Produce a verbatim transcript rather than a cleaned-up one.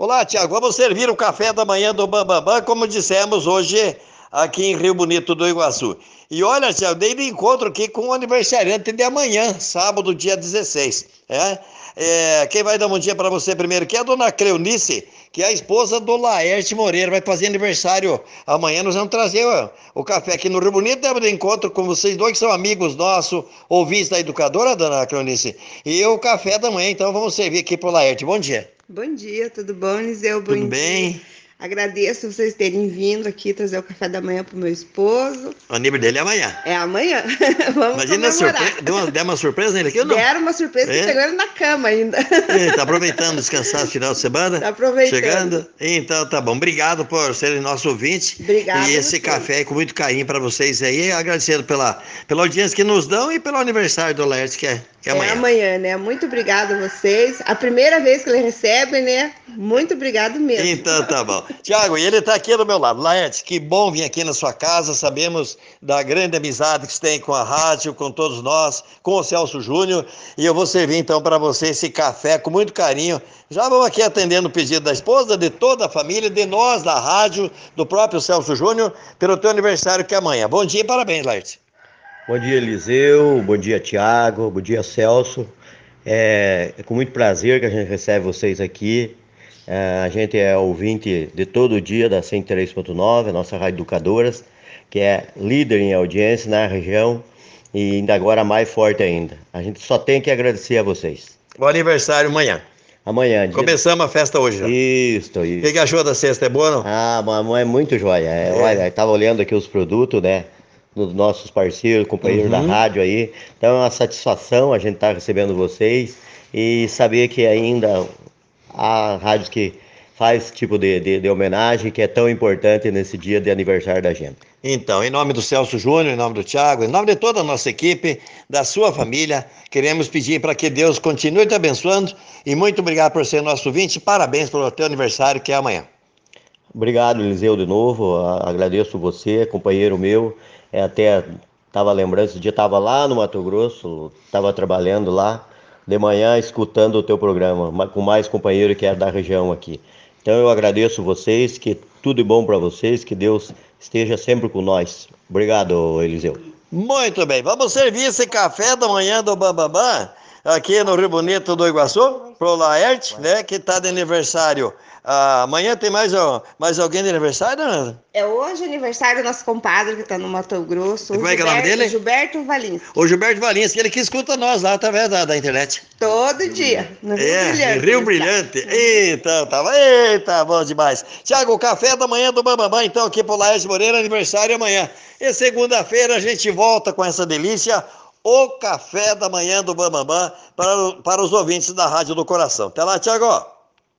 Olá, Tiago. Vamos servir o café da manhã do Bambambam, como dissemos hoje aqui em Rio Bonito do Iguaçu. E olha, Tiago, dei de encontro aqui com o aniversariante de amanhã, sábado, dia dezesseis. É? É, quem vai dar um bom dia para você primeiro, que é a dona Cleonice, que é a esposa do Laerte Moreira, vai fazer aniversário amanhã. Nós vamos trazer o, o café aqui no Rio Bonito, demos de encontro com vocês dois, que são amigos nossos, ouvintes da educadora, dona Cleonice, e o café da manhã, então vamos servir aqui para o Laerte. Bom dia. Bom dia, tudo bom, Eliseu? Bom Tudo dia. bem? Agradeço vocês terem vindo aqui trazer o café da manhã pro meu esposo. O aniversário dele é amanhã. É amanhã. Vamos Imagina a comemorar. surpresa. Deu uma, deu uma surpresa nele aqui ou não? Deram uma surpresa É? que pegou ele na cama ainda. Está aproveitando descansar no final de semana? Tá aproveitando. Chegando? Então tá bom. Obrigado por serem nosso ouvinte. Obrigada E a esse você. café aí com muito carinho para vocês aí. Agradecendo pela, pela audiência que nos dão e pelo aniversário do Laerte, que é, que é amanhã. É amanhã, né? Muito obrigada a vocês. A primeira vez que ele recebe, né? Muito obrigado mesmo. Então tá bom. Tiago, e ele está aqui do meu lado. Laerte, que bom vir aqui na sua casa. Sabemos da grande amizade que você tem com a rádio, com todos nós, com o Celso Júnior. E eu vou servir então para você esse café com muito carinho. Já vamos aqui atendendo o pedido da esposa, de toda a família, de nós da rádio, do próprio Celso Júnior, pelo teu aniversário que é amanhã. Bom dia e parabéns, Laerte. Bom dia, Eliseu. Bom dia, Tiago. Bom dia, Celso. É, é com muito prazer que a gente recebe vocês aqui. É, a gente é ouvinte de todo dia da cento e três ponto nove, a nossa Rádio Educadoras, que é líder em audiência na região e ainda agora mais forte ainda. A gente só tem que agradecer a vocês. O aniversário amanhã. Amanhã. Dia... Começamos a festa hoje já. Isso, O isso. que, que achou da cesta? É boa ou não? Ah, mamãe é muito joia. É, É. Olha, eu estava olhando aqui os produtos, né? Dos nossos parceiros, companheiros Uhum. da rádio aí. Então é uma satisfação a gente estar recebendo vocês e saber que ainda há rádios que faz esse tipo de, de, de homenagem que é tão importante nesse dia de aniversário da gente. Então, em nome do Celso Júnior, em nome do Tiago, em nome de toda a nossa equipe, da sua família, queremos pedir para que Deus continue te abençoando e muito obrigado por ser nosso ouvinte. Parabéns pelo teu aniversário, que é amanhã. Obrigado, Eliseu, de novo. A- Agradeço você, companheiro meu. É, até estava lembrando, esse dia estava lá no Mato Grosso, estava trabalhando lá de manhã, escutando o teu programa, ma- com mais companheiro que é da região aqui. Então eu agradeço vocês, que tudo de bom para vocês, que Deus esteja sempre com nós. Obrigado, Eliseu. Muito bem, vamos servir esse café da manhã do Bambambam aqui no Rio Bonito do Iguaçu, pro Laerte, né, que está de aniversário. Ah, amanhã tem mais, ó, mais alguém de aniversário, né? É hoje aniversário do nosso compadre que tá no Mato Grosso. Como é que é o nome Gilberto- dele? Gilberto Valim. O Gilberto Valinski, ele que escuta nós lá através da, da internet. Todo dia. No Rio É, Brilhante. Rio ele Brilhante. está. Eita, tava. Eita, bom demais. Tiago, o café da manhã do Bambambam, então, aqui pro Laerte Moreira, aniversário amanhã. E segunda-feira a gente volta com essa delícia, o café da manhã do Bambambam, para, para os ouvintes da Rádio do Coração. Até lá, Tiago.